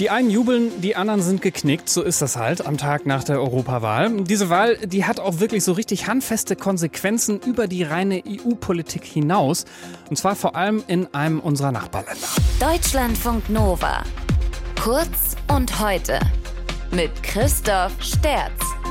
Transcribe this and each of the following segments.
Die einen jubeln, die anderen sind geknickt. So ist das halt am Tag nach der Europawahl. Diese Wahl, die hat auch wirklich so richtig handfeste Konsequenzen über die reine EU-Politik hinaus. Und zwar vor allem in einem unserer Nachbarländer. Deutschlandfunk Nova. Kurz und heute. Mit Christoph Sterz.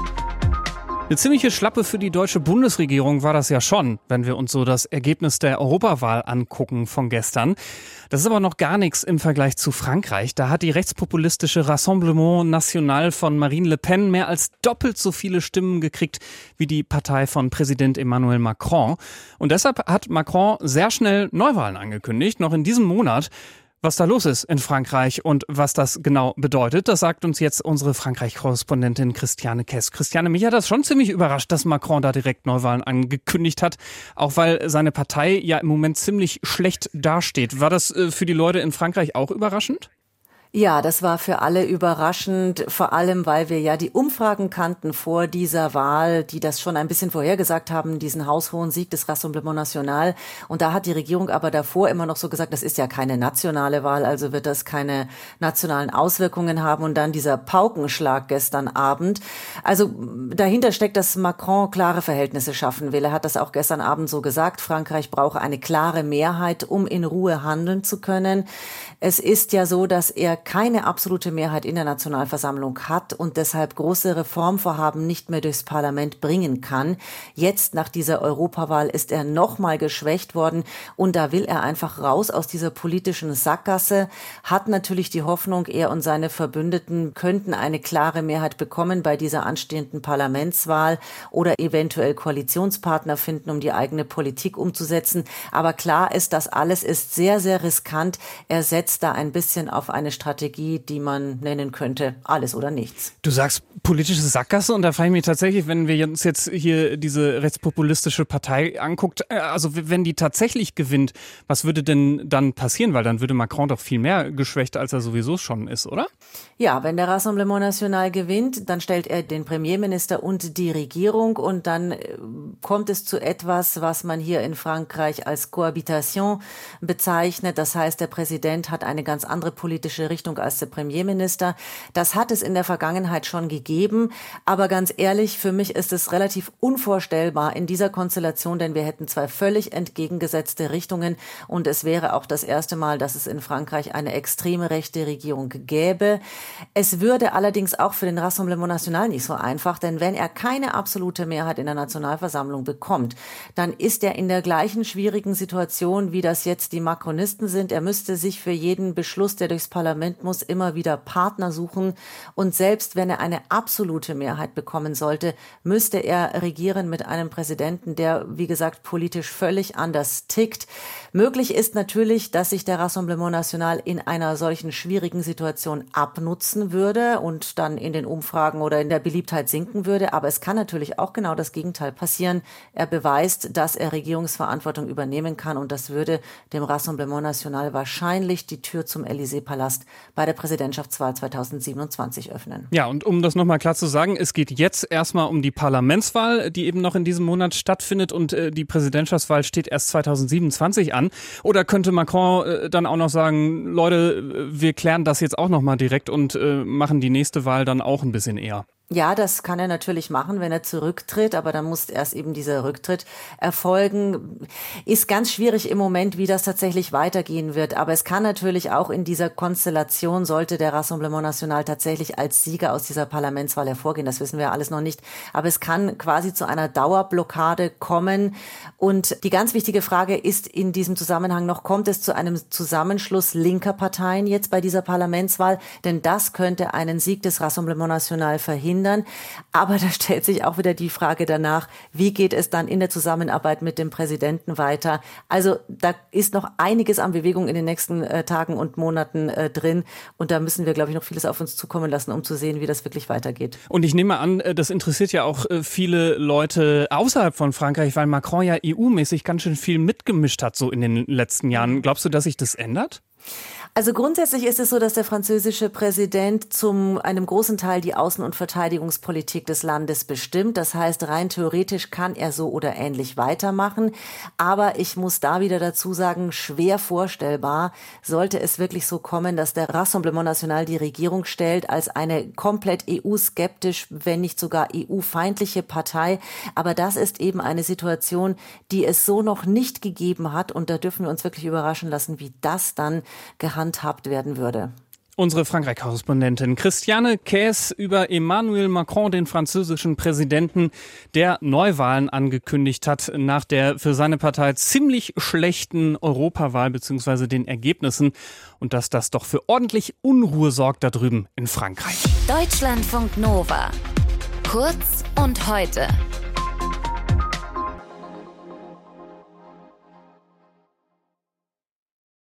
Eine ziemliche Schlappe für die deutsche Bundesregierung war das ja schon, wenn wir uns so das Ergebnis der Europawahl angucken von gestern. Das ist aber noch gar nichts im Vergleich zu Frankreich. Da hat die rechtspopulistische Rassemblement National von Marine Le Pen mehr als doppelt so viele Stimmen gekriegt wie die Partei von Präsident Emmanuel Macron. Und deshalb hat Macron sehr schnell Neuwahlen angekündigt, noch in diesem Monat. Was da los ist in Frankreich und was das genau bedeutet, das sagt uns jetzt unsere Frankreich-Korrespondentin Christiane Kess. Christiane, mich hat das schon ziemlich überrascht, dass Macron da direkt Neuwahlen angekündigt hat, auch weil seine Partei ja im Moment ziemlich schlecht dasteht. War das für die Leute in Frankreich auch überraschend? Ja, das war für alle überraschend, vor allem, weil wir ja die Umfragen kannten vor dieser Wahl, die das schon ein bisschen vorhergesagt haben, diesen haushohen Sieg des Rassemblement National. Und da hat die Regierung aber davor immer noch so gesagt, das ist ja keine nationale Wahl, also wird das keine nationalen Auswirkungen haben. Und dann dieser Paukenschlag gestern Abend. Also dahinter steckt, dass Macron klare Verhältnisse schaffen will. Er hat das auch gestern Abend so gesagt. Frankreich brauche eine klare Mehrheit, um in Ruhe handeln zu können. Es ist ja so, dass er keine absolute Mehrheit in der Nationalversammlung hat und deshalb große Reformvorhaben nicht mehr durchs Parlament bringen kann. Jetzt nach dieser Europawahl ist er nochmal geschwächt worden und da will er einfach raus aus dieser politischen Sackgasse, hat natürlich die Hoffnung, er und seine Verbündeten könnten eine klare Mehrheit bekommen bei dieser anstehenden Parlamentswahl oder eventuell Koalitionspartner finden, um die eigene Politik umzusetzen. Aber klar ist, das alles ist sehr, sehr riskant. Er setzt da ein bisschen auf eine Strategie, die man nennen könnte, alles oder nichts. Du sagst politische Sackgasse und da frage ich mich tatsächlich, wenn wir uns jetzt hier diese rechtspopulistische Partei anguckt, also wenn die tatsächlich gewinnt, was würde denn dann passieren? Weil dann würde Macron doch viel mehr geschwächt, als er sowieso schon ist, oder? Ja, wenn der Rassemblement National gewinnt, dann stellt er den Premierminister und die Regierung und dann kommt es zu etwas, was man hier in Frankreich als Cohabitation bezeichnet. Das heißt, der Präsident hat eine ganz andere politische Richtung als der Premierminister. Das hat es in der Vergangenheit schon gegeben. Aber ganz ehrlich, für mich ist es relativ unvorstellbar in dieser Konstellation, denn wir hätten zwei völlig entgegengesetzte Richtungen und es wäre auch das erste Mal, dass es in Frankreich eine extreme rechte Regierung gäbe. Es würde allerdings auch für den Rassemblement National nicht so einfach, denn wenn er keine absolute Mehrheit in der Nationalversammlung bekommt, dann ist er in der gleichen schwierigen Situation, wie das jetzt die Macronisten sind. Er müsste sich für jeden Beschluss, der durchs Parlament muss, immer wieder Partner suchen. Und selbst wenn er eine absolute Mehrheit bekommen sollte, müsste er regieren mit einem Präsidenten, der, wie gesagt, politisch völlig anders tickt. Möglich ist natürlich, dass sich der Rassemblement National in einer solchen schwierigen Situation abnutzen würde und dann in den Umfragen oder in der Beliebtheit sinken würde. Aber es kann natürlich auch genau das Gegenteil passieren. Er beweist, dass er Regierungsverantwortung übernehmen kann und das würde dem Rassemblement National wahrscheinlich die Tür zum Élysée-Palast bei der Präsidentschaftswahl 2027 öffnen. Ja, und um das nochmal klar zu sagen, es geht jetzt erstmal um die Parlamentswahl, die eben noch in diesem Monat stattfindet und die Präsidentschaftswahl steht erst 2027 an. Oder könnte Macron dann auch noch sagen, Leute, wir klären das jetzt auch nochmal direkt und machen die nächste Wahl dann auch ein bisschen eher? Ja, das kann er natürlich machen, wenn er zurücktritt, aber dann muss erst eben dieser Rücktritt erfolgen. Ist ganz schwierig im Moment, wie das tatsächlich weitergehen wird, aber es kann natürlich auch in dieser Konstellation, sollte der Rassemblement National tatsächlich als Sieger aus dieser Parlamentswahl hervorgehen, das wissen wir alles noch nicht, aber es kann quasi zu einer Dauerblockade kommen und die ganz wichtige Frage ist in diesem Zusammenhang noch, kommt es zu einem Zusammenschluss linker Parteien jetzt bei dieser Parlamentswahl, denn das könnte einen Sieg des Rassemblement National verhindern. Aber da stellt sich auch wieder die Frage danach, wie geht es dann in der Zusammenarbeit mit dem Präsidenten weiter? Also da ist noch einiges an Bewegung in den nächsten Tagen und Monaten drin. Und da müssen wir, glaube ich, noch vieles auf uns zukommen lassen, um zu sehen, wie das wirklich weitergeht. Und ich nehme an, das interessiert ja auch viele Leute außerhalb von Frankreich, weil Macron ja EU-mäßig ganz schön viel mitgemischt hat so in den letzten Jahren. Glaubst du, dass sich das ändert? Also grundsätzlich ist es so, dass der französische Präsident zu einem großen Teil die Außen- und Verteidigungspolitik des Landes bestimmt. Das heißt, rein theoretisch kann er so oder ähnlich weitermachen. Aber ich muss da wieder dazu sagen, schwer vorstellbar, sollte es wirklich so kommen, dass der Rassemblement National die Regierung stellt als eine komplett EU-skeptisch, wenn nicht sogar EU-feindliche Partei. Aber das ist eben eine Situation, die es so noch nicht gegeben hat. Und da dürfen wir uns wirklich überraschen lassen, wie das dann gehandhabt werden würde. Unsere Frankreich-Korrespondentin Christiane Käs über Emmanuel Macron, den französischen Präsidenten, der Neuwahlen angekündigt hat nach der für seine Partei ziemlich schlechten Europawahl bzw. den Ergebnissen und dass das doch für ordentlich Unruhe sorgt da drüben in Frankreich. Deutschlandfunk Nova. Kurz und heute.